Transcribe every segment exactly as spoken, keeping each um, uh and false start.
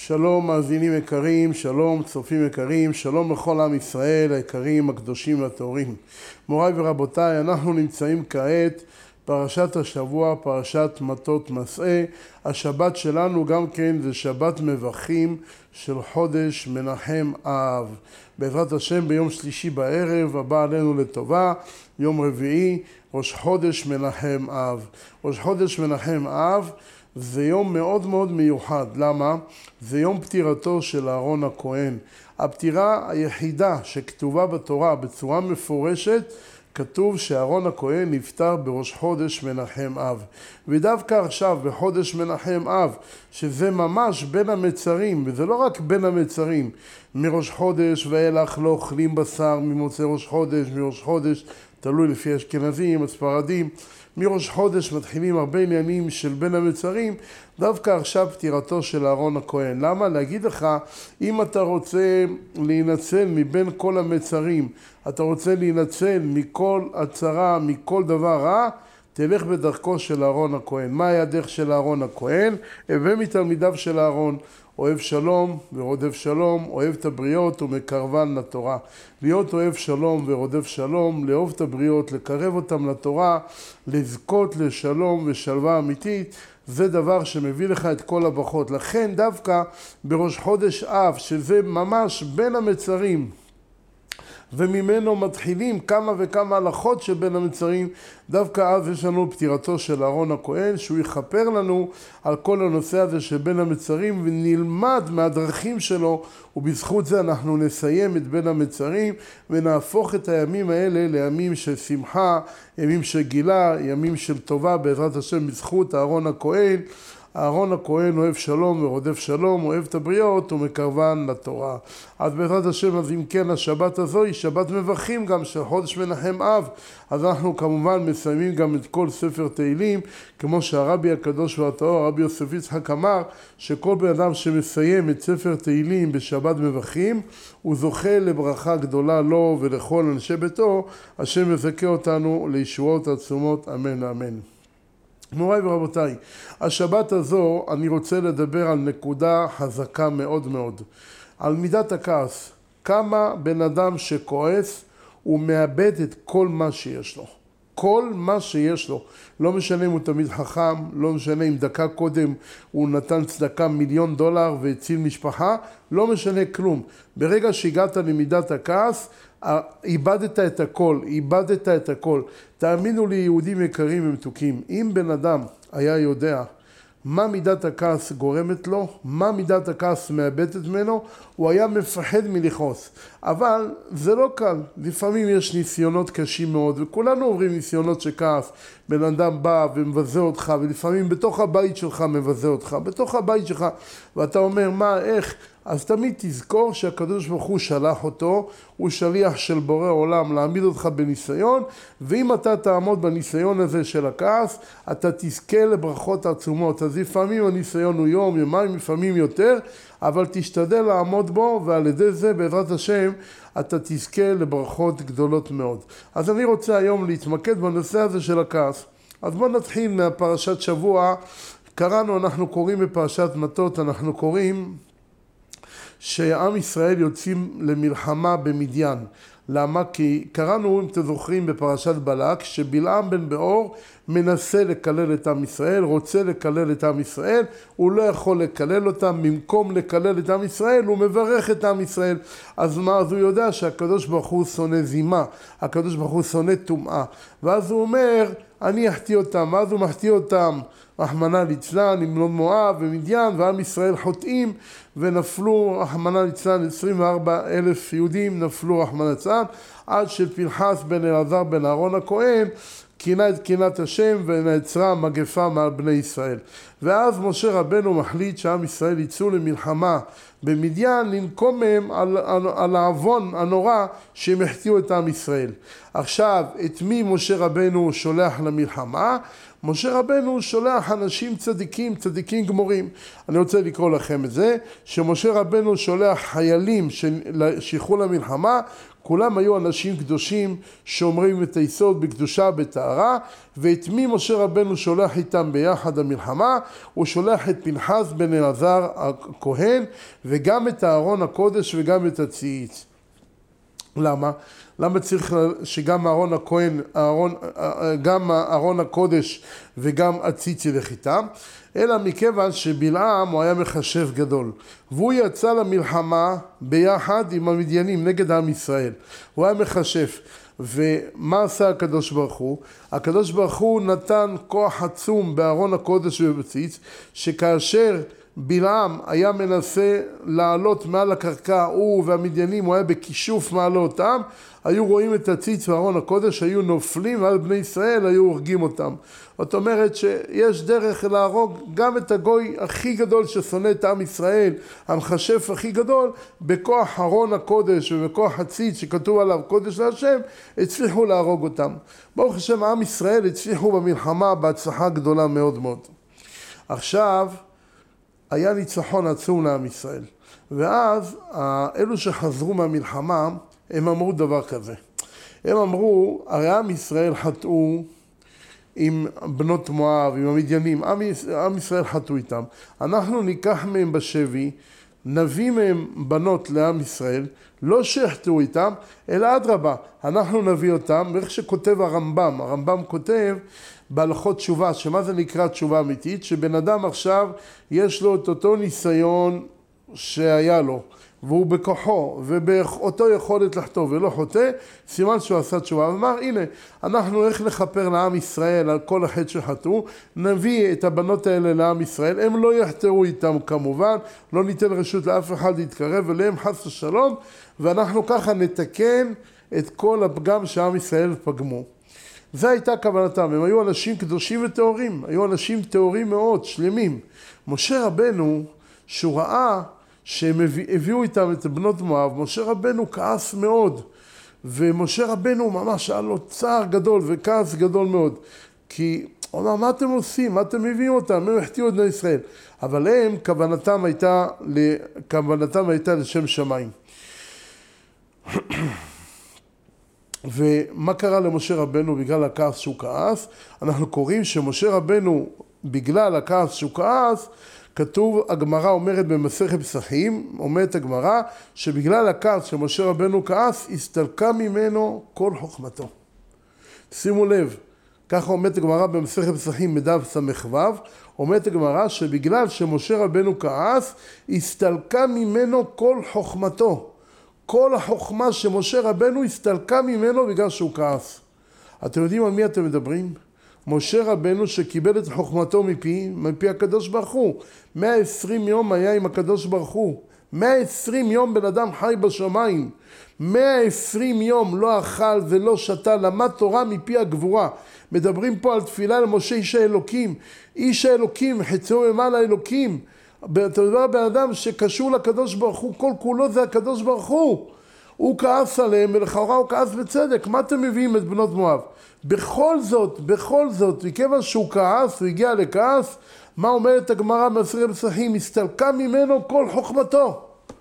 שלום מאזינים יקרים, שלום צופים יקרים, שלום לכל עם ישראל היקרים הקדושים והטהורים. מוריי ורבותיי, אנחנו נמצאים כעת פרשת השבוע, פרשת מטות מסעי. השבת שלנו גם כן זה שבת מבכים של חודש מנחם אב. בעזרת השם ביום שלישי בערב הבא עלינו לטובה, יום רביעי, ראש חודש מנחם אב. ראש חודש מנחם אב זה יום מאוד מאוד מיוחד. למה? זה יום פטירתו של אהרון הכהן. הפטירה היחידה שכתובה בתורה בצורה מפורשת, כתוב שאהרון הכהן נפטר בראש חודש מנחם אב. ודווקא עכשיו בחודש מנחם אב, שזה ממש בין המצרים, וזה לא רק בין המצרים, מראש חודש ואילך לא אוכלים בשר, ממוצא ראש חודש, מראש חודש, תלוי לפי אשכנזים, הספרדים, מראש חודש מתחילים הרבה עניינים של בין המצרים. דווקא עכשיו פטירתו של אהרון הכהן. למה? להגיד לך, אם אתה רוצה להינצל מבין כל המצרים, אתה רוצה להינצל מכל הצרה, מכל דבר רע, תלך בדרכו של אהרון הכהן. מה היה הדרך של אהרון הכהן? הווה מתלמידיו של אהרון, אוהב שלום ורודף שלום, אוהב את הבריות ומקרבן לתורה. להיות אוהב שלום ורודף שלום, לאהוב את הבריות, לקרב אותם לתורה, לזכות לשלום ושלווה אמיתית, זה דבר שמביא לך את כל הברכות. לכן דווקא בראש חודש אב, שזה ממש בין המצרים, וממנו מתחילים כמה וכמה הלכות שבין המצרים, דווקא אז יש לנו פטירתו של אהרון הכהן, שהוא יכפר לנו על כל הנושא הזה שבין המצרים, ונלמד מהדרכים שלו, ובזכות זה אנחנו נסיים את בין המצרים, ונהפוך את הימים האלה לימים של שמחה, ימים של גילה, ימים של טובה, בעזרת השם בזכות אהרון הכהן. אהרון הכהן אוהב שלום ורודף שלום, אוהב את הבריות ומקרבן לתורה. אז בעזרת השם, אז אם כן, השבת הזו היא שבת מבכים גם של חודש מנחם אב. אז אנחנו כמובן מסיימים גם את כל ספר תהילים, כמו שהרבי הקדוש והטהור, הרבי יוסף יצחק אמר, שכל בן אדם שמסיים את ספר תהילים בשבת מבכים, הוא זוכה לברכה גדולה לו ולכל אנשי ביתו, השם יזכה אותנו לישועות עצומות, אמן אמן. מוריי ורבותיי, השבת הזו אני רוצה לדבר על נקודה חזקה מאוד מאוד, על מידת הכעס. כמה בן אדם שכועס הוא מאבד את כל מה שיש לו, כל מה שיש לו. לא משנה אם הוא תמיד חכם, לא משנה אם דקה קודם הוא נתן צדקה מיליון דולר והציל משפחה, לא משנה כלום. ברגע שהגעת למידת הכעס, איבדת את הכל, איבדת את הכל. תאמינו לי יהודים יקרים ומתוקים, אם בן אדם היה יודע מה מידת הכעס גורמת לו, מה מידת הכעס מאבדת ממנו, הוא היה מפחד מלכעוס. אבל זה לא קל, לפעמים יש ניסיונות קשים מאוד, וכולנו עוברים ניסיונות שכעס. בן אדם בא ומבזה אותך, ולפעמים בתוך הבית שלך מבזה אותך, בתוך הבית שלך, ואתה אומר מה, איך? אז תמיד תזכור שהקדוש ברוך הוא שלח אותו, הוא שליח של בורא עולם להעמיד אותך בניסיון, ואם אתה תעמוד בניסיון הזה של הכעס, אתה תזכה לברכות עצומות. אז לפעמים הניסיון הוא יום, יומיים, לפעמים יותר, אבל תשתדל לעמוד בו, ועל ידי זה בעזרת השם אתה תזכה לברכות גדולות מאוד. אז אני רוצה היום להתמקד בנושא הזה של הכעס. אז בואו נתחיל מהפרשת שבוע. קראנו, אנחנו קוראים בפרשת מטות, אנחנו קוראים שעם ישראל יוצאים למלחמה במדיין. למה? כי קראנו, אם אתם זוכרים, בפרשת בלק, שבלעם בן בעור מנסה לקלל את עם ישראל, רוצה לקלל את עם ישראל, הוא לא יכול לקלל אותם, במקום לקלל את עם ישראל, הוא מברך את עם ישראל. אז מה? אז הוא יודע שהקדוש ברוך הוא שונא זימה, הקדוש ברוך הוא שונא טומאה, ואז הוא אומר, אני אחטיא אותם, ואז הוא מחטיא אותם, רחמנא ליצלן, עם מואב ומדיין, ועם ישראל חוטאים, ונפלו, רחמנא ליצלן, עשרים וארבעה אלף יהודים נפלו, רחמנא ליצלן, עד שפנחס בן אלעזר בן אהרון הכהן, קינה את קינת השם ונעצרה מגפה מעל בני ישראל. ואז משה רבנו מחליט שעם ישראל יצאו למלחמה במדיין, לנקום מהם על, על, על העוון הנורא שהם החטיאו את עם ישראל. עכשיו, את מי משה רבנו שולח למלחמה? משה רבנו שולח אנשים צדיקים, צדיקים גמורים. אני רוצה לקרוא לכם את זה, שמשה רבנו שולח חיילים שילכו למלחמה, כולם היו אנשים קדושים שאומרים את היסוד בקדושה בטהרה, ואת מי משה רבנו שולח איתם ביחד המלחמה? הוא שולח את פנחס בן אלעזר הכהן, וגם את אהרון הקודש וגם את הציץ. למה? למה צריך שגם אהרון הכהן, אהרון, גם אהרון הקודש וגם הציץ ילך איתם? אלא מכיוון שבלעם הוא היה מחשב גדול, והוא יצא למלחמה ביחד עם המדיינים נגד עם ישראל. הוא היה מחשב. ומה עשה הקדוש ברוך הוא? הקדוש ברוך הוא נתן כוח עצום באהרון הקודש ובציץ, שכאשר בלעם היה מנסה לעלות מעל הקרקע, הוא והמדיינים, הוא היה בכישוף מעלה אותם, היו רואים את הציץ ואהרון הקודש, היו נופלים ועל בני ישראל היו הורגים אותם. זאת אומרת שיש דרך להרוג גם את הגוי הכי גדול ששונא את עם ישראל, המחשף הכי גדול, בכוח אהרון הקודש ובכוח הציץ שכתוב עליו קודש להשם, הצליחו להרוג אותם. ברוך השם, עם ישראל הצליחו במלחמה בהצלחה גדולה מאוד מאוד. עכשיו היה ניצחון עצום לעם ישראל, ואז אלו שחזרו מהמלחמה הם אמרו דבר כזה. הם אמרו, הרי עם ישראל חטאו עם בנות מואב, עם המדיינים, עם, עם ישראל חטאו איתם. אנחנו ניקח מהם בשבי, נביא מהם בנות לעם ישראל, לא שיחטאו איתם, אלא אדרבה, אנחנו נביא אותם, ואיך שכותב הרמב"ם, הרמב"ם כותב בהלכות תשובה, שמה זה נקרא תשובה אמיתית? שבן אדם עכשיו יש לו את אותו ניסיון שהיה לו, והוא בכוחו ובאותו יכולת לחטוא ולא חוטא, סימן שהוא עשה תשובה. ואמר, הנה, אנחנו איך לכפר לעם ישראל על כל החטא שחטאו, נביא את הבנות האלה לעם ישראל, הם לא יחטאו איתם כמובן, לא ניתן רשות לאף אחד להתקרב אליהם חס ושלום, ואנחנו ככה נתקן את כל הפגם שעם ישראל פגמו. זו הייתה כוונתם, הם היו אנשים קדושים וטהורים, היו אנשים טהורים מאוד, שלמים. משה רבנו, שהוא ראה שהם הביאו איתם את בנות מואב, משה רבנו כעס מאוד, ומשה רבנו ממש היה לו צער גדול וכעס גדול מאוד, כי הוא אמר, מה אתם עושים? מה אתם מביאים אותם? הם החטיאו את בני ישראל. אבל הם, כוונתם הייתה, כוונתם הייתה לשם שמיים. ומה קרה למשה רבנו בגלל הכעס שהוא כעס? אנחנו קוראים שמשה רבנו, בגלל הכעס שהוא כעס, כתוב, הגמרא אומרת במסכת פסחים, אומרת הגמרא, שבגלל הכעס שמשה רבנו כעס, הסתלקה ממנו כל חוכמתו. שימו לב, ככה אומרת הגמרא במסכת פסחים מדף סמ"ו, אומרת הגמרא שבגלל שמשה רבנו כעס, הסתלקה ממנו כל חוכמתו. כל החוכמה שמשה רבנו הסתלקה ממנו בגלל שהוא כעס. אתם יודעים על מי אתם מדברים? משה רבנו שקיבל את חוכמתו מפי, מפי הקדוש ברוך הוא. מאה ועשרים יום היה עם הקדוש ברוך הוא. מאה ועשרים יום בן אדם חי בשמיים. מאה ועשרים יום לא אכל ולא שתה, למד תורה מפי הגבורה. מדברים פה על תפילה למשה איש האלוקים. איש האלוקים, חציו ממעל האלוקים. אתה יודע, בן אדם שקשור לקדוש ברוך הוא, כל כולו זה הקדוש ברוך הוא. הוא כעס עליהם, ולכאורה הוא כעס בצדק. מה אתם מביאים את בנות מואב? בכל זאת, בכל זאת, מכיוון שהוא כעס, הוא הגיע לכעס, מה אומרת הגמרא במסכת פסחים? הסתלקה ממנו כל חוכמתו.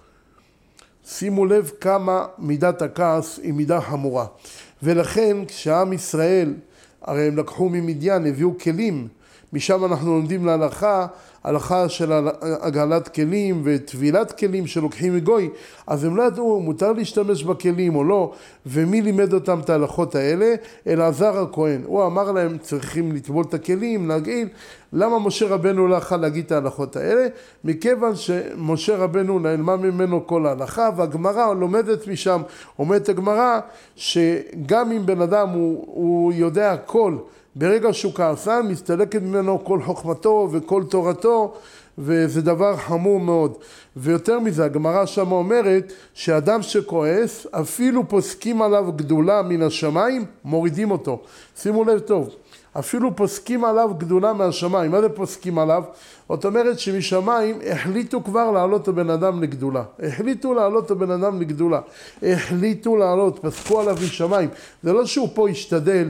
שימו לב כמה מידת הכעס היא מידה חמורה. ולכן כשעם ישראל, הרי הם לקחו ממדיין, הביאו כלים, משם אנחנו לומדים להלכה, הלכה של הגעלת כלים וטבילת כלים שלוקחים מגוי, אז הם לא ידעו, מותר להשתמש בכלים או לא, ומי לימד אותם את ההלכות האלה? אלעזר הכהן. הוא אמר להם, צריכים לטבול את הכלים, להגיד, למה משה רבנו לא יכול להגיד את ההלכות האלה? מכיוון שמשה רבנו נעלמה ממנו כל ההלכה, והגמרא לומדת משם, אומרת הגמרא, שגם אם בן אדם הוא, הוא יודע הכל, ברגע שהוא כעסן, מסתלקת ממנו כל חוכמתו וכל תורתו, וזה דבר חמור מאוד. ויותר מזה, הגמרא שם אומרת שאדם שכועס, אפילו פוסקים עליו גדולה מן השמיים, מורידים אותו. שימו לב טוב, אפילו פוסקים עליו גדולה מהשמיים. מה זה פוסקים עליו? זאת אומרת שמשמיים החליטו כבר לעלות את הבן אדם לגדולה. החליטו לעלות את הבן אדם לגדולה. החליטו לעלות, פסקו עליו משמיים. זה לא שהוא פה ישתדל,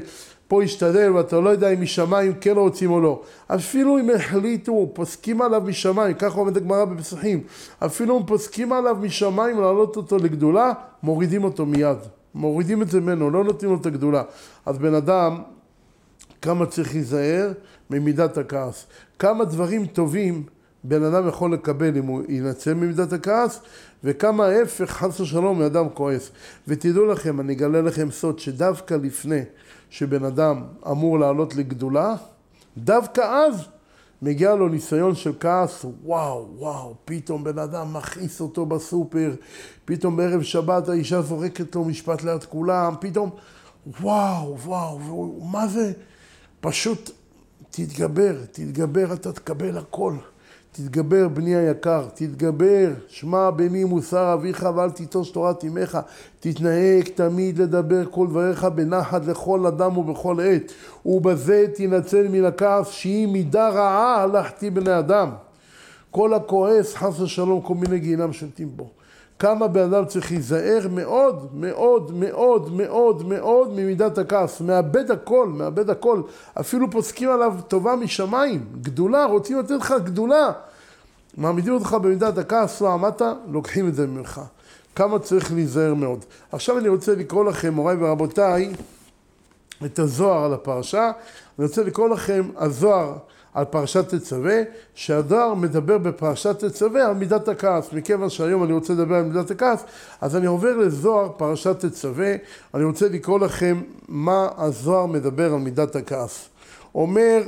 פה ישתדל ואתה לא יודע אם משמיים כן רוצים או לא. אפילו אם החליטו, פוסקים עליו משמיים, ככה עומד הגמרא בפסחים, אפילו אם פוסקים עליו משמיים להעלות אותו לגדולה, מורידים אותו מיד. מורידים את זה ממנו, לא נותנים לו את הגדולה. אז בן אדם, כמה צריך להיזהר ממידת הכעס. כמה דברים טובים בן אדם יכול לקבל אם הוא ינצל ממידת הכעס, וכמה ההפך חס ושלום מאדם כועס. ותדעו לכם, אני אגלה לכם סוד, שדווקא לפני שבן אדם אמור לעלות לגדולה, דווקא אז מגיע לו ניסיון של כעס, וואו, וואו, פתאום בן אדם מכניס אותו בסופר, פתאום בערב שבת האישה זורקת לו משפט ליד כולם, פתאום, וואו, וואו, מה זה? פשוט תתגבר, תתגבר, אתה תקבל הכל. תתגבר בני היקר, תתגבר, שמע בני מוסר אביך ואל תיטוש תורת אמך, תתנהג תמיד לדבר כל דבריך בנחת לכל אדם ובכל עת, ובזה תנצל מן הכעס שהיא מידה רעה הלכתי בני אדם. כל הכועס חס ושלום כל מיני גיהינם שולטים בו. כמה בן אדם צריך להיזהר מאוד, מאוד, מאוד, מאוד, מאוד ממידת הכעס. מאבד הכל, מאבד הכל. אפילו פוסקים עליו טובה משמיים. גדולה, רוצים לתת לך גדולה. מעמידים אותך במידת הכעס, לא עמדת, לוקחים את זה ממך. כמה צריך להיזהר מאוד. עכשיו אני רוצה לקרוא לכם, מוריי ורבותיי, את הזוהר על הפרשה. אני רוצה לקרוא לכם הזוהר על פרשת תצווה, שהזוהר מדבר בפרשת תצווה על מידת הכעס. מכיוון שהיום אני רוצה לדבר על מידת הכעס, אז אני עובר לזוהר פרשת תצווה. אני רוצה לקרוא לכם מה הזוהר מדבר על מידת הכעס. אומר,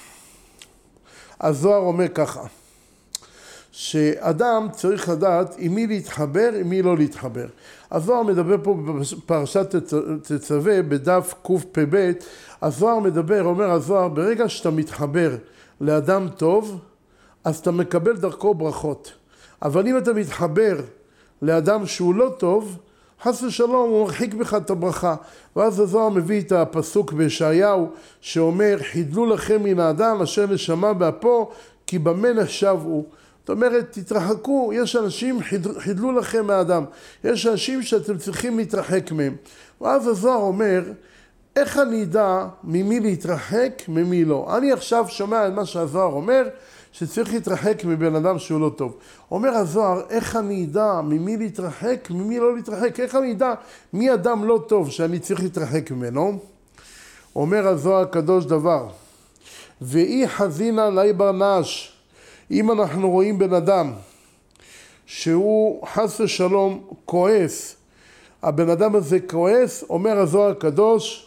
הזוהר אומר ככה, שאדם צריך לדעת עם מי להתחבר, עם מי לא להתחבר. הזוהר מדבר פה בפרשת תצווה, בדף קפ"ב, הזוהר מדבר, אומר הזוהר, ברגע שאתה מתחבר לאדם טוב, אז אתה מקבל דרכו ברכות. אבל אם אתה מתחבר לאדם שהוא לא טוב, חס ושלום הוא מרחיק בך את הברכה. ואז הזוהר מביא את הפסוק בישעיהו, שאומר, חידלו לכם מן האדם אשר נשמה באפו, כי במה נחשבו. זאת אומרת, תתרחקו, יש אנשים, חידלו לכם מהאדם. יש אנשים שאתם צריכים להתרחק מהם. ואז הזוהר אומר, איך אני אדע ממי להתרחק, ממי לא? אני עכשיו שומע את מה שהזוהר אומר, שצריך להתרחק מבן אדם שהוא לא טוב. אומר הזוהר, איך אני אדע ממי להתרחק, ממי לא להתרחק? איך אני אדע מי אדם לא טוב שאני צריך להתרחק ממנו? אומר הזוהר הקדוש דבר, ואי חזינה לי ברנש, אם אנחנו רואים בן אדם שהוא חס ושלום כועס, הבן אדם הזה כועס, אומר הזוהר הקדוש,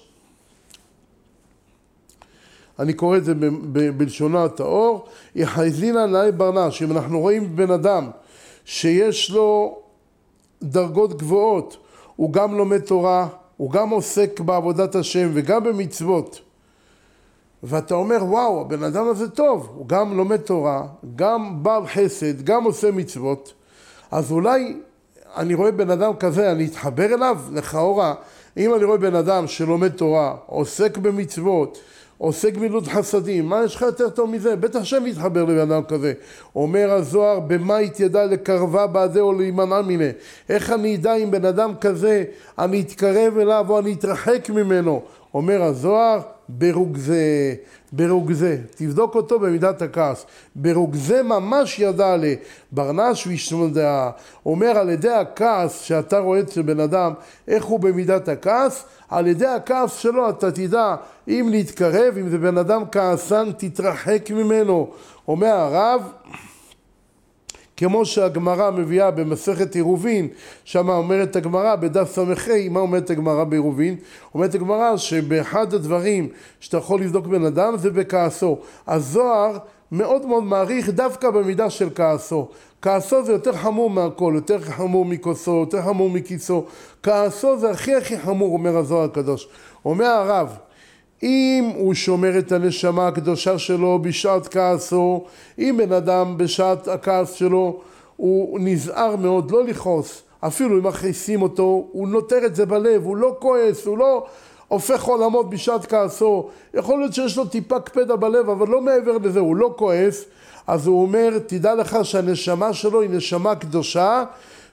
אני קורא את זה ב- ב- בלשונו הטהור, יחזינה לי ברנש, אם אנחנו רואים בן אדם שיש לו דרגות גבוהות, הוא גם לומד תורה, הוא גם עוסק בעבודת השם וגם במצוות, ואתה אומר, וואו, הבן אדם הזה טוב, הוא גם לומד תורה, גם בעל חסד, גם עושה מצוות, אז אולי אני רואה בן אדם כזה, אני אתחבר אליו, לכאורה, אם אני רואה בן אדם שלומד תורה, עוסק במצוות, עוסק מילות חסדים, מה יש לך יותר טוב מזה? בטח שאני מתחבר לבן אדם כזה. אומר הזוהר, במה יתידע לקרבה בעדה או להימנע מיני? איך אני ידע אם בן אדם כזה, אני אתקרב אליו או אני אתרחק ממנו? אומר הזוהר, ברוגזה, ברוגזה, תבדוק אותו במידת הכעס, ברוגזה ממש ידע לי, ברנש וישמדעה, אומר על ידי הכעס שאתה רואה אצל בן אדם, איך הוא במידת הכעס, על ידי הכעס שלו אתה תדע אם להתקרב, אם זה בן אדם כעסן תתרחק ממנו. אומר הרב, כמו שהגמרא מביאה במסכת עירובין, שם אומרת הגמרא בדף סמכי, מה אומרת הגמרא בעירובין? אומרת הגמרא שבאחד הדברים שאתה יכול לבדוק בן אדם זה בכעסו. הזוהר מאוד מאוד מעריך דווקא במידה של כעסו. כעסו זה יותר חמור מהכל, יותר חמור מכוסו, יותר חמור מכיסו. כעסו זה הכי הכי חמור, אומר הזוהר הקדוש. אומר הרב, אם הוא שומר את הנשמה הקדושה שלו בשעת כעסו, אם בן אדם בשעת הכעס שלו הוא נזהר מאוד לא לכעוס, אפילו אם מכעיסים אותו, הוא נותר את זה בלב, הוא לא כועס, הוא לא הופך עולמות בשעת כעסו, יכול להיות שיש לו טיפה קפדה בלב, אבל לא מעבר לזה, הוא לא כועס, אז הוא אומר, תדע לך שהנשמה שלו היא נשמה קדושה,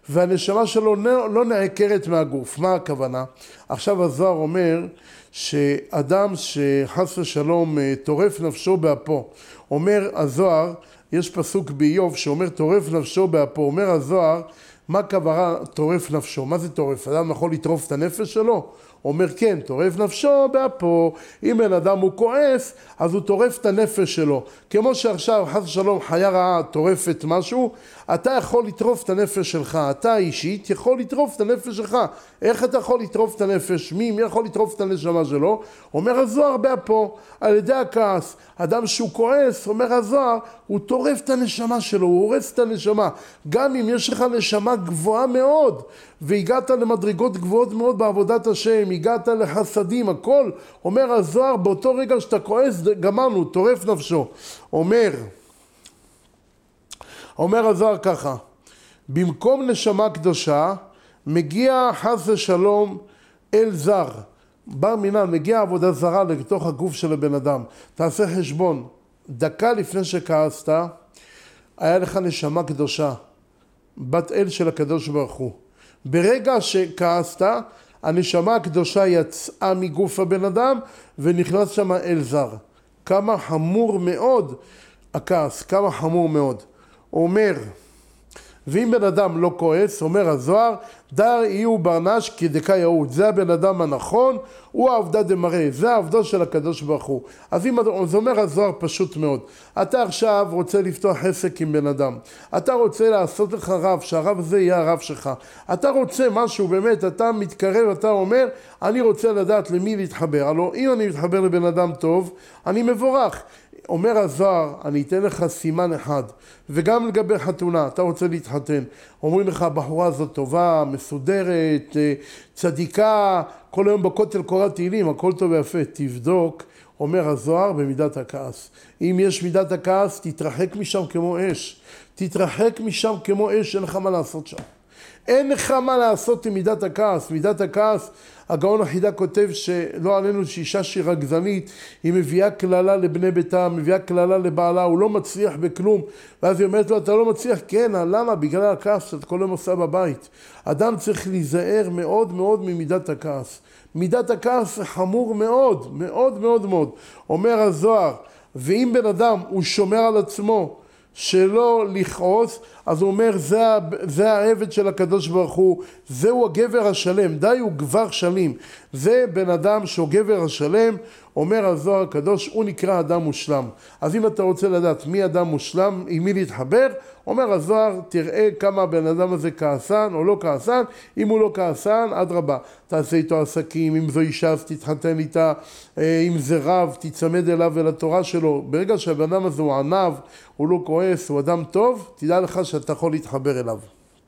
והנשמה שלו לא נעקרת מהגוף. מה הכוונה? עכשיו הזוהר אומר שאדם שחס ושלום טורף נפשו באפו, אומר הזוהר, יש פסוק באיוב שאומר טורף נפשו באפו, אומר הזוהר, מה כוונה טורף נפשו? מה זה טורף? אדם יכול לטרוף את הנפש שלו? אומר כן, טורף נפשו באפו. אם בן אדם הוא כועס, אז הוא טורף את הנפש שלו. כמו שעכשיו חס ושלום חיה רעה טורפת משהו, אתה יכול לטרוף את הנפש שלך, אתה אישית יכול לטרוף את הנפש שלך. איך אתה יכול לטרוף את הנפש? מי? מי יכול לטרוף את הנשמה שלו? אומר הזוהר באפו, על ידי הכעס. אדם שהוא כועס, אומר הזוהר, הוא טורף את הנשמה שלו, הוא הורס את הנשמה. גם אם יש לך נשמה גבוהה מאוד, והגעת למדרגות גבוהות מאוד בעבודת השם, הגעת לחסדים, הכל, אומר הזוהר, באותו רגע שאתה כועס, גמרנו, טורף נפשו. אומר, אומר הזוהר ככה, במקום נשמה קדושה, מגיע חס ושלום אל זר. בר מינן, מגיע עבודה זרה לתוך הגוף של הבן אדם. תעשה חשבון, דקה לפני שכעסת, היה לך נשמה קדושה, בת אל של הקדוש ברוך הוא. ברגע שכעסת, הנשמה הקדושה יצאה מגוף הבן אדם ונכנס שם אל זר. כמה חמור מאוד הכעס, כמה חמור מאוד. אומר, ואם בן אדם לא כועס, אומר הזוהר, דר יהיו ברנש כדקה יהוד. זה הבן אדם הנכון, הוא העובדה דמראה, זה העובדה של הקדוש ברוך הוא. אז אם זה אומר הזוהר פשוט מאוד, אתה עכשיו רוצה לפתוח עסק עם בן אדם, אתה רוצה לעשות לך רב, שהרב הזה יהיה הרב שלך, אתה רוצה משהו באמת, אתה מתקרב, אתה אומר, אני רוצה לדעת למי להתחבר. הלוא אם אני מתחבר לבן אדם טוב, אני מבורך. אומר הזוהר, אני אתן לך סימן אחד, וגם לגבי חתונה, אתה רוצה להתחתן, אומרים לך, הבחורה הזאת טובה, מסודרת, צדיקה, כל היום בכותל קוראת תהילים, הכל טוב ויפה, תבדוק, אומר הזוהר, במידת הכעס. אם יש מידת הכעס, תתרחק משם כמו אש, תתרחק משם כמו אש, אין לך מה לעשות שם. אין לך מה לעשות עם מידת הכעס. מידת הכעס, הגאון החידה כותב שלא עלינו שאישה שהיא רגזנית, היא מביאה כללה לבני ביתה, מביאה כללה לבעלה, הוא לא מצליח בכלום, ואז היא אומרת לו, אתה לא מצליח? כן, למה? בגלל הכעס שאת כל היום עושה בבית. אדם צריך להיזהר מאוד מאוד ממידת הכעס. מידת הכעס חמור מאוד, מאוד מאוד מאוד. אומר הזוהר, ואם בן אדם הוא שומר על עצמו, שלא לכעוס, אז הוא אומר, זה, זה העבד של הקדוש ברוך הוא, זהו הגבר השלם, די הוא גבר שלם, זה בן אדם שהוא גבר השלם. אומר הזוהר הקדוש, הוא נקרא אדם מושלם. אז אם אתה רוצה לדעת מי אדם מושלם, עם מי להתחבר, אומר הזוהר, תראה כמה הבן אדם הזה כעסן או לא כעסן. אם הוא לא כעסן, עד רבה, תעשה איתו עסקים, אם זו אישה אז תתחתן איתה, אם זה רב, תצמד אליו ולתורה שלו. ברגע שהבן אדם הזה הוא ענב, הוא לא כועס, הוא אדם טוב, תדע לך שאתה יכול להתחבר אליו.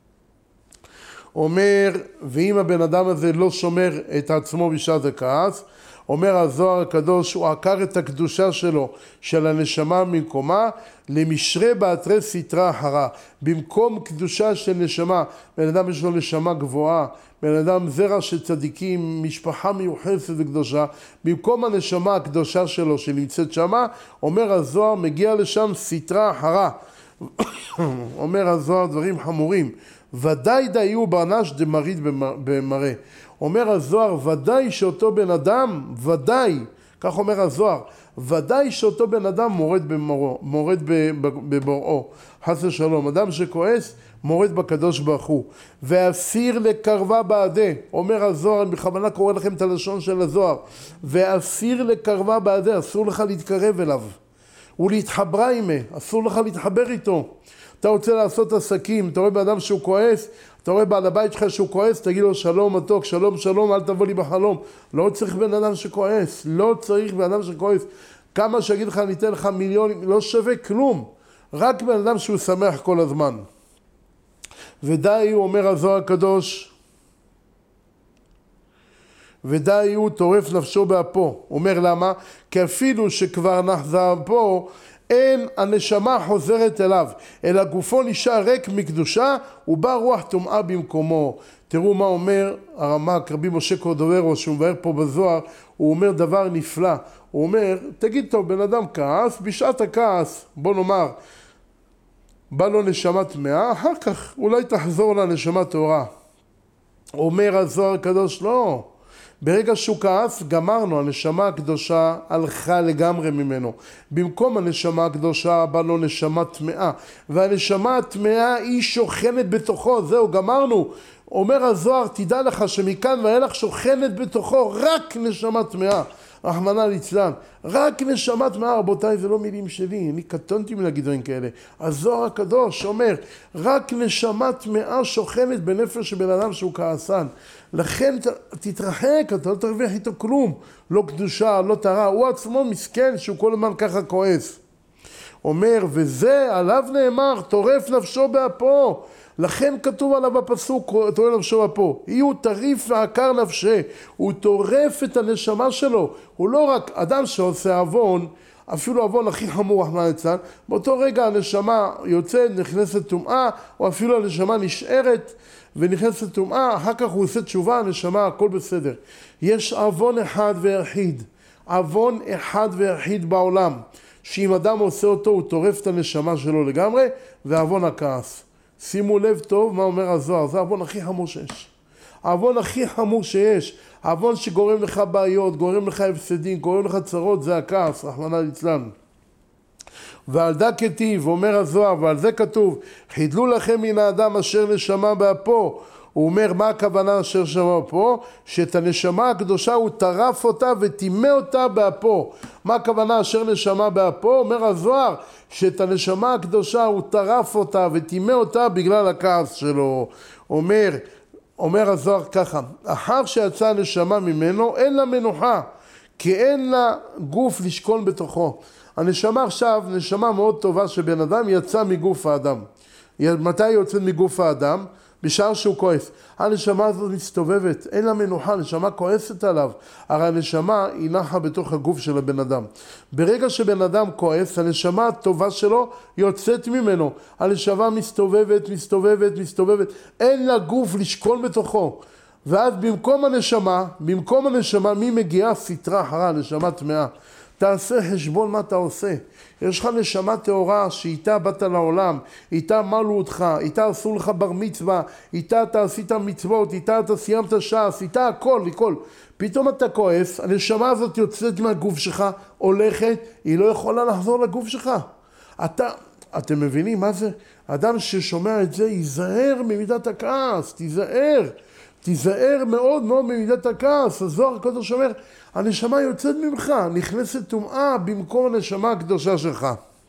אומר, ואם הבן אדם הזה לא שומר את עצמו בשעת הכעס, אומר הזוהר הקדוש, הוא עקר את הקדושה שלו, של הנשמה ממקומה, למשרה באתרי סתרה אחרה. במקום קדושה של נשמה, בן אדם יש לו נשמה גבוהה, בן אדם זרע של צדיקים, משפחה מיוחסת וקדושה, במקום הנשמה הקדושה שלו שנמצאת שמה, אומר הזוהר, מגיע לשם סתרה אחרה. אומר הזוהר דברים חמורים, ודאי דיו ברנש דמריד במראה. אומר הזוהר, ודאי שאותו בן אדם, ודאי, כך אומר הזוהר, ודאי שאותו בן אדם מורד במורו, מורד בבוראו, חס ושלום. אדם שכועס, מורד בקדוש ברוך הוא. ואסיר לקרבה בעדה, אומר הזוהר, אני בכוונה קורא לכם את הלשון של הזוהר, ואסיר לקרבה בעדה, אסור לך להתקרב אליו, ולהתחברה עמה, אסור לך להתחבר איתו. אתה רוצה לעשות עסקים, אתה רואה באדם שהוא כועס, אתה רואה בעל הבית שלך שהוא כועס, תגיד לו שלום מתוק, שלום שלום, אל תבוא לי בחלום. לא צריך בן אדם שכועס, לא צריך בן אדם שכועס. כמה שיגיד לך אני אתן לך מיליונים, לא שווה כלום. רק בן אדם שהוא שמח כל הזמן. ודי הוא, אומר הזוהר הקדוש, ודי הוא טורף נפשו באפו. אומר למה? כי אפילו שכבר נחזה אפו, אין הנשמה חוזרת אליו, אלא גופו נשאר ריק מקדושה, ובא רוח טומאה במקומו. תראו מה אומר הרמ"ק, רבי משה קורדוברו, שהוא מבאר פה בזוהר, הוא אומר דבר נפלא. הוא אומר, תגיד טוב, בן אדם כעס, בשעת הכעס, בוא נאמר, בא לו נשמה טמאה, אחר כך אולי תחזור לנשמה טהורה. אומר הזוהר הקדוש, לא. ברגע שהוא כעס, גמרנו, הנשמה הקדושה הלכה לגמרי ממנו. במקום הנשמה הקדושה בא לו נשמה טמאה, והנשמה הטמאה היא שוכנת בתוכו, זהו, גמרנו. אומר הזוהר, תדע לך שמכאן ואילך שוכנת בתוכו רק נשמה טמאה. רחמנא ליצלן, רק נשמה טמאה, רבותיי, זה לא מילים שלי, אני קטונתי מלהגיד דברים כאלה. הזוהר הקדוש אומר, רק נשמה טמאה שוכנת בנפש של בן אדם שהוא כעסן. לכן תתרחק, אתה לא תרוויח איתו כלום, לא קדושה, לא טהרה, הוא עצמו מסכן שהוא כל הזמן ככה כועס. אומר, וזה עליו נאמר, טורף נפשו באפו. לכן כתוב עליו בפסוק, טורף נפשו באפו. הוא טריף ועקר נפשה, הוא טורף את הנשמה שלו. הוא לא רק אדם שעושה עוון, אפילו עוון הכי חמור, רחמנא ליצלן, באותו רגע הנשמה יוצאת, נכנסת טומאה, או אפילו הנשמה נשארת ונכנסת טומאה, אחר כך הוא עושה תשובה, הנשמה, הכל בסדר. יש עוון אחד ויחיד, עוון אחד ויחיד בעולם, שאם אדם עושה אותו, הוא טורף את הנשמה שלו לגמרי, ועוון הכעס. שימו לב טוב מה אומר הזוהר, זה העוון הכי חמור שיש. העוון הכי חמור שיש, העוון שגורם לך בעיות, גורם לך הפסדים, גורם לך צרות, זה הכעס, רחמנא ליצלן. ועל דה כתיב, אומר הזוהר, ועל זה כתוב, חידלו לכם מן האדם אשר נשמה באפו. הוא אומר, מה הכוונה אשר נשמה באפו? שאת הנשמה הקדושה הוא טרף אותה וטימא אותה באפו. מה הכוונה אשר נשמה באפו? אומר הזוהר, שאת הנשמה הקדושה הוא טרף אותה וטימא אותה בגלל הכעס שלו. אומר, אומר הזוהר ככה, אחר שיצא הנשמה ממנו, אין לה מנוחה, כי אין לה גוף לשכון בתוכו. הנשמה עכשיו, נשמה מאוד טובה שבן אדם יצא מגוף האדם. מתי היא יוצאת מגוף האדם? בשעה שהוא כועס. הנשמה הזאת מסתובבת, אין לה מנוחה, הנשמה כועסת עליו. הרי הנשמה היא נחה בתוך הגוף של הבן אדם. ברגע שבן אדם כועס, הנשמה הטובה שלו יוצאת ממנו. הנשמה מסתובבת, מסתובבת, מסתובבת, אין לה גוף לשכון בתוכו. ואז במקום הנשמה, במקום הנשמה, מי מגיעה? סתרה אחרה, נשמה טמאה. תעשה חשבון מה אתה עושה. יש לך נשמה טהורה שאיתה באת לעולם, איתה מלו אותך, איתה עשו לך בר מצווה, איתה אתה עשית מצוות, איתה אתה סיימת ש"ס, איתה הכל, הכל. פתאום אתה כועס, הנשמה הזאת יוצאת מהגוף שלך, הולכת, היא לא יכולה לחזור לגוף שלך. אתה, אתם מבינים מה זה? אדם ששומע את זה, ייזהר ממידת הכעס, תיזהר. תיזהר מאוד מאוד ממידת הכעס. הזוהר הקדוש אומר, הנשמה יוצאת ממך, נכנסת טומאה במקום הנשמה הקדושה שלך.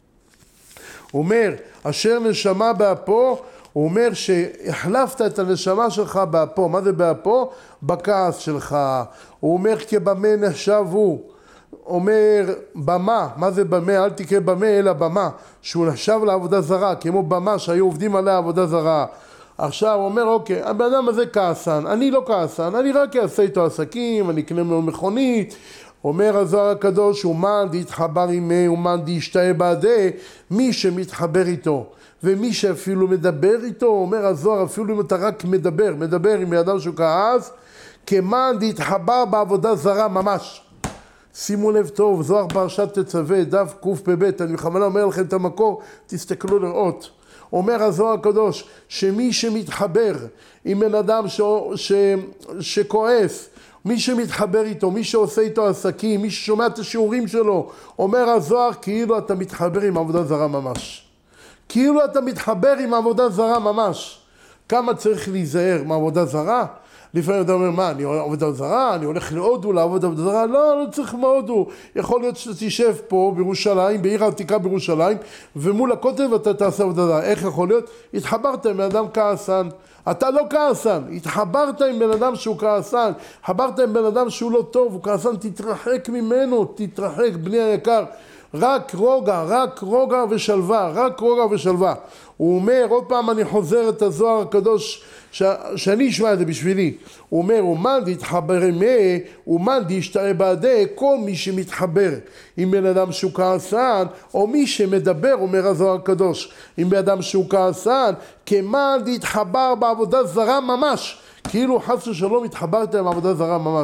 הוא אומר, אשר נשמה באפו, הוא אומר שהחלפת את הנשמה שלך באפו. מה זה באפו? בכעס שלך. הוא אומר, כבמה נחשב הוא. אומר, במה, מה זה במה? אל תקרא במה אלא במה, שהוא נחשב לעבודה זרה, כמו במה שהיו עובדים עליה עבודה זרה. עכשיו הוא אומר, אוקיי, הבן אדם הזה כעסן, אני לא כעסן, אני רק אעשה איתו עסקים, אני אקנה לו מכונית. אומר הזוהר הקדוש, אומן דהתחבר עימי, אומן דהשתאה בעדי, מי שמתחבר איתו, ומי שאפילו מדבר איתו, אומר הזוהר, אפילו אם אתה רק מדבר, מדבר עם אדם שהוא כעס, כמן דהתחבר בעבודה זרה ממש. שימו לב טוב, זוהר פרשת תצווה, דף קפ"ב, אני בכוונה אומר לכם את המקור, תסתכלו לראות. אומר הזוהר הקדוש, שמי שמתחבר עם בן אדם ש... ש... שכועס, מי שמתחבר איתו, מי שעושה איתו עסקים, מי ששומע את השיעורים שלו, אומר הזוהר, כאילו אתה מתחבר עם עבודה זרה ממש. כאילו אתה מתחבר עם עבודה זרה ממש. כמה צריך להיזהר מעבודה זרה? לפעמים אתה אומר, מה, אני עבודה זרה? אני הולך להודו לעבוד עבודה זרה? לא, לא צריך מהודו. יכול להיות שאתה תשב פה בירושלים, בעיר העתיקה בירושלים, ומול הכותל ואתה תעשה עבודה זרה. איך יכול להיות? התחברת עם בן אדם כעסן. אתה לא כעסן, התחברת עם בן אדם שהוא כעסן, התחברת עם בן אדם שהוא לא טוב, הוא כעסן, תתרחק ממנו, תתרחק, בני היקר. רק רוגע, רק רוגע ושלווה, רק רוגע ושלווה. הוא אומר, עוד פעם אני חוזר את הזוהר הקדוש, ש... שאני אשמע את זה בשבילי. הוא אומר, אומן דהתחבר עימי, אומן דהשתאה בעדי, כל מי שמתחבר עם בן אדם שהוא כעסן, או מי שמדבר, אומר הזוהר הקדוש, עם בן אדם שהוא כעסן, כמן דהתחבר בעבודה זרה ממש. כאילו חס ושלום התחברת עם עבודה זרה ממש.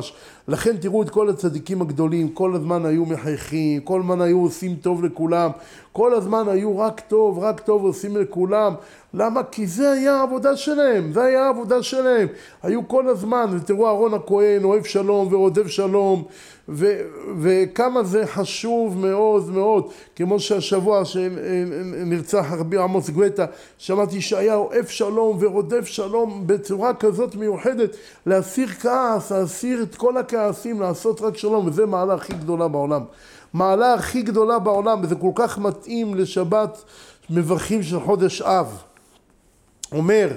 לכן תראו את כל הצדיקים הגדולים, כל הזמן היו מחייכים, כל הזמן היו עושים טוב לכולם, כל הזמן היו רק טוב, רק טוב עושים לכולם. למה? כי זה היה העבודה שלהם, זה היה העבודה שלהם. היו כל הזמן, ותראו אהרון הכהן, אוהב שלום ורודף שלום, ו- וכמה זה חשוב מאוד מאוד, כמו שהשבוע שנרצח רבי עמוס גואטה, שמעתי שהיה אוהב שלום ורודף שלום בצורה כזאת מיוחדת, להסיר כעס, להסיר את כל הכעסים, לעשות רק שלום, וזה מעלה הכי גדולה בעולם. מעלה הכי גדולה בעולם, וזה כל כך מתאים לשבת מברכים של חודש אב. אומר,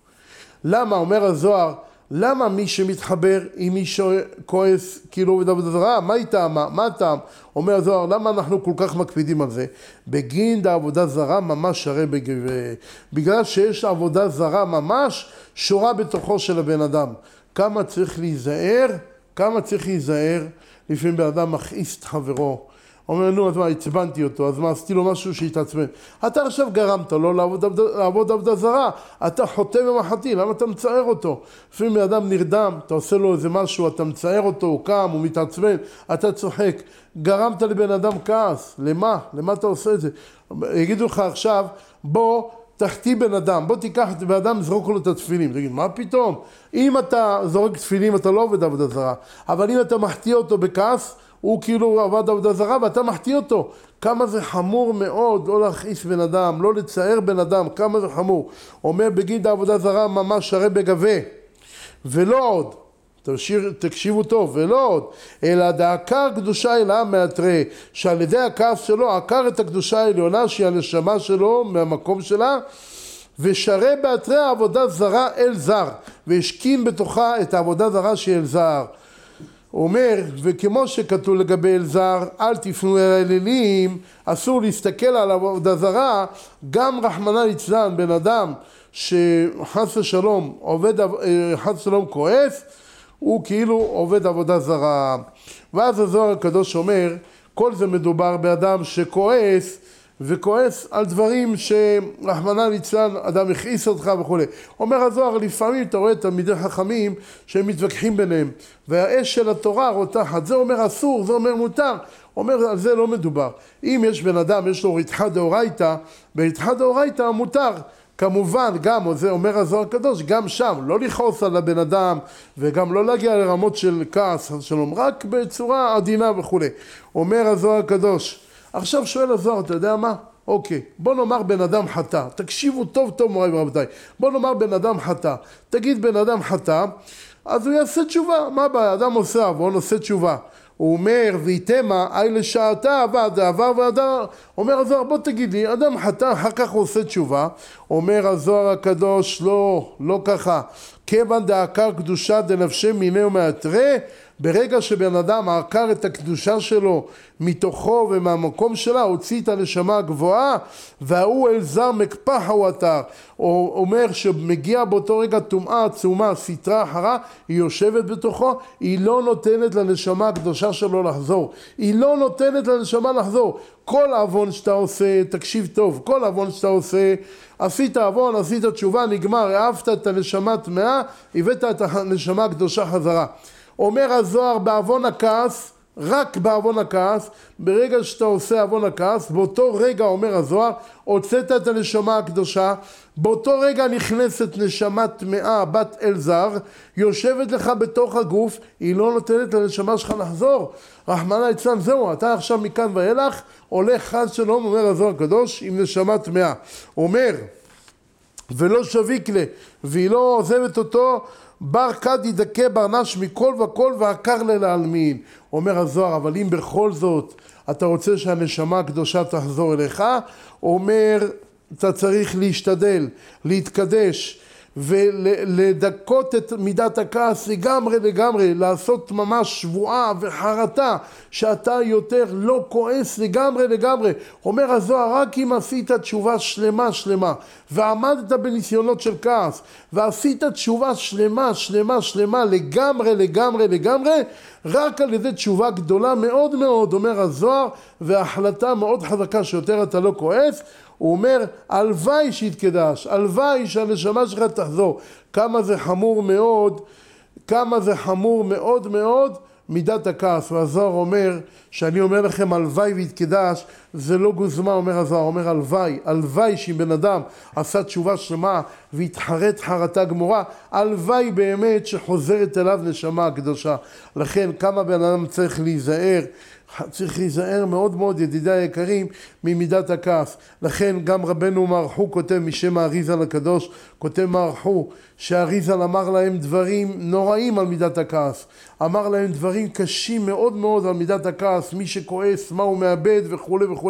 למה, אומר הזוהר, למה מי שמתחבר עם מי שכועס כאילו עובד עבודה זרה? מה איתם? מה, מה הטעם? אומר הזוהר, למה אנחנו כל כך מקפידים על זה? בגין דעבודה זרה ממש הרי בגב... בגלל שיש עבודה זרה ממש שורה בתוכו של הבן אדם. כמה צריך להיזהר? כמה צריך להיזהר? לפעמים בן אדם מכעיס את חברו. אומר, נו, אז מה, הצבנתי אותו, אז מה, עשיתי לו משהו שהתעצבן. אתה עכשיו גרמת לו לעבוד, לעבוד עבודה זרה, אתה חוטא ומחטיא, למה אתה מצער אותו? לפעמים אדם נרדם, אתה עושה לו איזה משהו, אתה מצער אותו, הוא קם, הוא מתעצבן, אתה צוחק, גרמת לבן אדם כעס, למה? למה אתה עושה את זה? יגידו לך עכשיו, בוא, תחטיא בן אדם, בוא תיקח את בן אדם, זרוק לו את התפילים. תגיד, מה פתאום? אם אתה זורק תפילים, אתה לא עובד עבודה זרה, אבל אם אתה מחטיא אותו בכעס, הוא כאילו עבד עבודה זרה ואתה מחטיא אותו. כמה זה חמור מאוד לא להכעיס בן אדם, לא לצער בן אדם, כמה זה חמור. אומר בגין עבודה זרה ממש הרי בגבה. ולא עוד, תשאיר, תקשיבו טוב, ולא עוד, אלא דעקר קדושה אלה מאתרי, שעל ידי הכעס שלו עקר את הקדושה העליונה שהיא הנשמה שלו מהמקום שלה, ושרה באתרי העבודה זרה אל זר, והשכין בתוכה את העבודה זרה שהיא אל זר. הוא אומר, וכמו שכתוב לגבי אלזר, אל תפנו אל האלילים, אסור להסתכל על עבודה זרה, גם רחמנא ליצלן, בן אדם שחס ושלום עובד, חס ושלום כועס, הוא כאילו עובד עבודה זרה. ואז הזוהר הקדוש אומר, כל זה מדובר באדם שכועס, וכועס על דברים שרחמנא ליצלן אדם הכעיס אותך וכו'. אומר הזוהר, לפעמים אתה רואה תלמידי חכמים שהם מתווכחים ביניהם, והאש של התורה רותחת, זה אומר אסור, זה אומר מותר. אומר, על זה לא מדובר. אם יש בן אדם, יש לו ריתחא דאורייתא, בריתחא דאורייתא מותר. כמובן, גם, זה אומר הזוהר הקדוש, גם שם, לא לכעוס על הבן אדם, וגם לא להגיע לרמות של כעס, שלום, רק בצורה עדינה וכו'. אומר הזוהר הקדוש, עכשיו שואל הזוהר, אתה יודע מה? אוקיי, בוא נאמר בן אדם חטא, תקשיבו טוב טוב מוריי ורבותיי, בוא נאמר בן אדם חטא, תגיד בן אדם חטא, אז הוא יעשה תשובה, מה הבעיה? אדם עושה עוון, עושה תשובה. הוא אומר, ויתמה, אי לשעתה עבד, עבר ועבר, אומר הזוהר, בוא תגיד לי, אדם חטא, אחר כך הוא עושה תשובה, אומר הזוהר הקדוש, לא, לא ככה, כיוון דעקר קדושה דנפשי מיני ומאתרי, ברגע שבן אדם עקר את הקדושה שלו מתוכו ומהמקום שלה, הוציא את הנשמה הגבוהה, והוא אל זר מקפח הוא אתר. הוא אומר שמגיע באותו רגע טומאה עצומה, סתרה אחרה, היא יושבת בתוכו, היא לא נותנת לנשמה הקדושה שלו לחזור. היא לא נותנת לנשמה לחזור. כל עוון שאתה עושה, תקשיב טוב, כל עוון שאתה עושה, עשית עוון, עשית תשובה, נגמר, העפת את הנשמה טמאה, הבאת את הנשמה הקדושה חזרה. אומר הזוהר, בעוון הכעס, רק בעוון הכעס, ברגע שאתה עושה עוון הכעס, באותו רגע, אומר הזוהר, הוצאת את הנשמה הקדושה, באותו רגע נכנסת נשמה טמאה, בת אל זר, יושבת לך בתוך הגוף, היא לא נותנת לנשמה שלך לחזור. רחמנא ליצלן, זהו, אתה עכשיו מכאן ואילך, הולך חס שלום, אומר הזוהר הקדוש, עם נשמה טמאה. אומר, ולא שביק לה, והיא לא עוזבת אותו, בר כד ידכא ברנש מכל וכל ועקר ללעלמין. אומר הזוהר, אבל אם בכל זאת אתה רוצה שהנשמה הקדושה תחזור אליך, אומר, אתה צריך להשתדל, להתקדש ולדקות את מידת הכעס לגמרי לגמרי, לעשות ממש שבועה וחרטה שאתה יותר לא כועס לגמרי לגמרי. אומר הזוהר, רק אם עשית תשובה שלמה שלמה ועמדת בניסיונות של כעס ועשית תשובה שלמה שלמה שלמה לגמרי לגמרי לגמרי, רק על ידי תשובה גדולה מאוד מאוד, אומר הזוהר, והחלטה מאוד חזקה שיותר אתה לא כועס, הוא אומר, הלוואי שיתקדש, הלוואי שהנשמה שלך תחזור. כמה זה חמור מאוד, כמה זה חמור מאוד מאוד, מידת הכעס, והזוהר אומר, שאני אומר לכם הלוואי ויתקדש, זה לא גוזמה, אומר הזוהר, אומר הלוואי, הלוואי שאם בן אדם עשה תשובה שלמה והתחרט חרטה גמורה, הלוואי באמת שחוזרת אליו נשמה הקדושה. לכן כמה בן אדם צריך להיזהר, צריך להיזהר מאוד מאוד, ידידי היקרים, ממידת הכעס. לכן גם רבנו מרחו כותב משם האריזל הקדוש, כותב מרחו שהאריזל אמר להם דברים נוראים על מידת הכעס, אמר להם דברים קשים מאוד מאוד על מידת הכעס, מי שכועס מה הוא מאבד וכו' וכו'.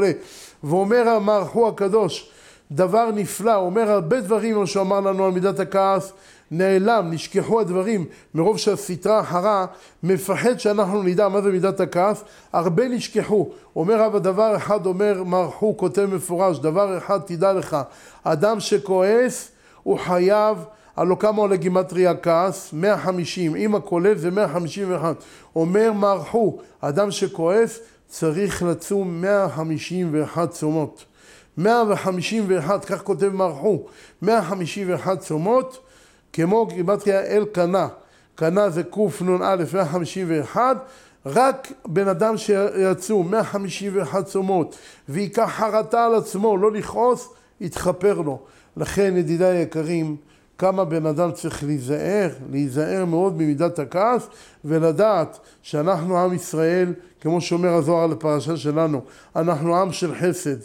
ואומר מרחו הקדוש דבר נפלא, אומר הרבה דברים שהוא אמר לנו על מידת הכעס, נעלם, נשכחו הדברים, מרוב שהסתרה אחרה מפחד שאנחנו נדע מה זה מידת הכעס, הרבה נשכחו. אומר אבל דבר אחד, אומר מרחו, כותב מפורש, דבר אחד תדע לך, אדם שכועס הוא חייב, הלא כמה עולה גימטריה כעס? מאה וחמישים, אם הכולל זה מאה חמישים ואחת. אומר מרחו, אדם שכועס צריך לצום מאה חמישים ואחת צומות. מאה וחמישים ואחת, כך כותב מרחו, מאה חמישים ואחת צומות, כמו גימטריה אל קנה, קנה זה קוף נון א' מאה חמישים ואחת, רק בן אדם שיצאו מאה חמישים ואחת צומות ויקח חרטה על עצמו, לא לכעוס, יתחפר לו. לכן ידידי היקרים, כמה בן אדם צריך להיזהר, להיזהר מאוד במידת הכעס, ולדעת שאנחנו עם ישראל, כמו שאומר הזוהר על הפרשה שלנו, אנחנו עם של חסד.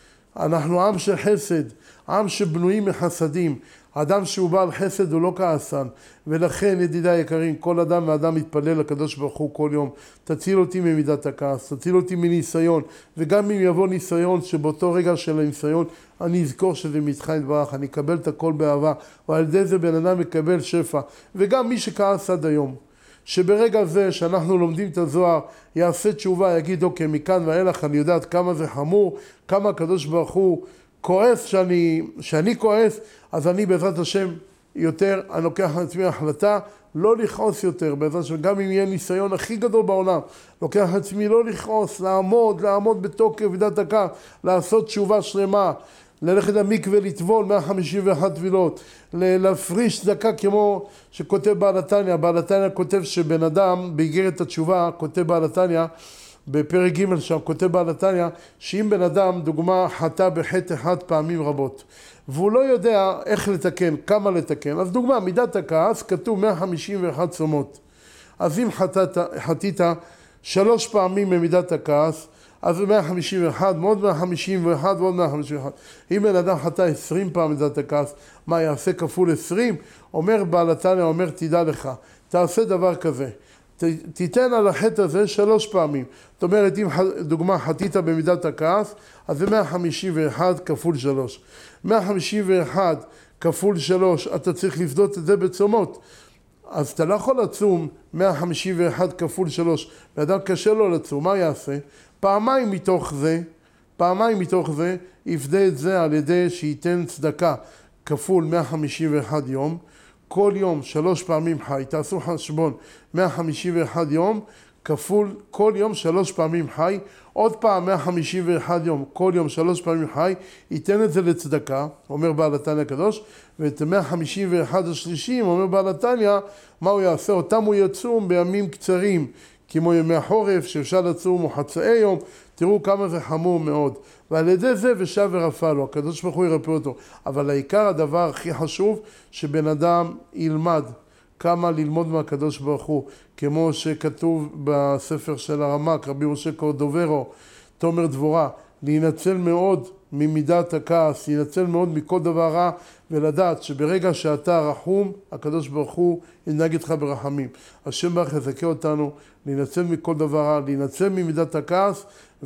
אנחנו עם של חסד, עם שבנויים מחסדים. אדם שהוא בעל חסד הוא לא כעסן, ולכן ידידי היקרים, כל אדם ואדם מתפלל לקדוש ברוך הוא כל יום, תציל אותי ממידת הכעס, תציל אותי מניסיון, וגם אם יבוא ניסיון שבאותו רגע של הניסיון אני אזכור שזה מתך יתברך, אני אקבל את הכל באהבה, ועל ידי זה בן אדם מקבל שפע. וגם מי שכעס עד היום, שברגע זה שאנחנו לומדים את הזוהר יעשה תשובה, יגיד אוקיי, מכאן ואילך אני יודעת כמה זה חמור, כמה הקדוש ברוך הוא כועס, שאני, שאני כועס, אז אני בעזרת השם יותר, אני לוקח על עצמי החלטה לא לכעוס יותר, בעזרת השם, גם אם יהיה ניסיון הכי גדול בעולם, לוקח על עצמי לא לכעוס, לעמוד, לעמוד בתוקף מידת הכעס, לעשות תשובה שלמה, ללכת למקווה לטבול מאה חמישים ואחת טבילות, להפריש צדקה כמו שכותב בעל התניא. בעל התניא כותב שבן אדם באיגרת התשובה, כותב בעל התניא בפרק ג' שם, כותב בעל התניא שאם בן אדם דוגמה חטא בחטא אחד פעמים רבות והוא לא יודע איך לתקן, כמה לתקן, אז דוגמה מידת הכעס כתוב מאה חמישים ואחת צומות, אז אם חטאת, חטאת שלוש פעמים ממידת הכעס, אז מאה חמישים ואחת, עוד מאה חמישים ואחת ועוד מאה חמישים ואחת. אם בן אדם חטא עשרים פעם מידת הכעס, מה יעשה כפול עשרים? אומר בעל התניא, אומר תדע לך, תעשה דבר כזה, ת, תיתן על החטא הזה שלוש פעמים. זאת אומרת, אם דוגמה חטאת במידת הכעס, אז זה מאה חמישים ואחת כפול שלוש. מאה חמישים ואחת כפול שלוש, אתה צריך לפדות את זה בצומות. אז אתה לא יכול לצום מאה חמישים ואחת כפול שלוש, ואדם קשה לו לצום, מה יעשה? פעמיים מתוך זה, פעמיים מתוך זה, יפדה את זה על ידי שייתן צדקה כפול מאה חמישים ואחת יום, כל יום שלוש פעמים חי, תעשו חשבון, מאה חמישים ואחת יום, כפול כל יום שלוש פעמים חי, עוד פעם מאה חמישים ואחת יום, כל יום שלוש פעמים חי, ייתן את זה לצדקה, אומר בעל התניא הקדוש, ואת מאה חמישים ואחת השלישים, אומר בעל התניא, מה הוא יעשה? אותם הוא יצום בימים קצרים, כמו ימי החורף, שאפשר לצום או חצאי יום, תראו כמה זה חמור מאוד. ועל ידי זה ושב ורפא לו, הקדוש ברוך הוא ירפא אותו. אבל העיקר הדבר הכי חשוב, שבן אדם ילמד כמה ללמוד מהקדוש ברוך הוא, כמו שכתוב בספר של הרמ"ק, רבי משה קורדוברו, תומר דבורה, להינצל מאוד ממידת הכעס, להינצל מאוד מכל דבר רע, ולדעת שברגע שאתה רחום, הקדוש ברוך הוא ינהג איתך ברחמים. השם ברך יזכה אותנו להינצל מכל דבר רע, להינצל ממידת הכעס,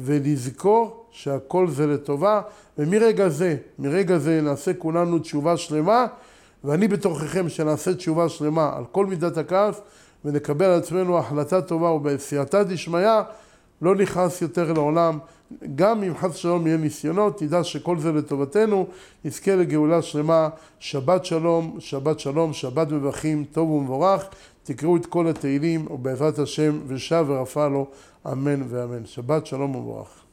ולזכור שהכל זה לטובה, ומרגע זה, מרגע זה נעשה כולנו תשובה שלמה, ואני בתוככם שנעשה תשובה שלמה על כל מידת הכעס, ונקבל על עצמנו החלטה טובה ובסייעתא דשמיא, לא נכנס יותר לעולם, גם אם חס שלום יהיה ניסיונות, תדע שכל זה לטובתנו, נזכה לגאולה שלמה, שבת שלום, שבת שלום, שבת מברכים, טוב ומבורך, תקראו את כל התהילים, ובעזרת השם ושב ורפא לו, אמן ואמן. שבת שלום ומבורך.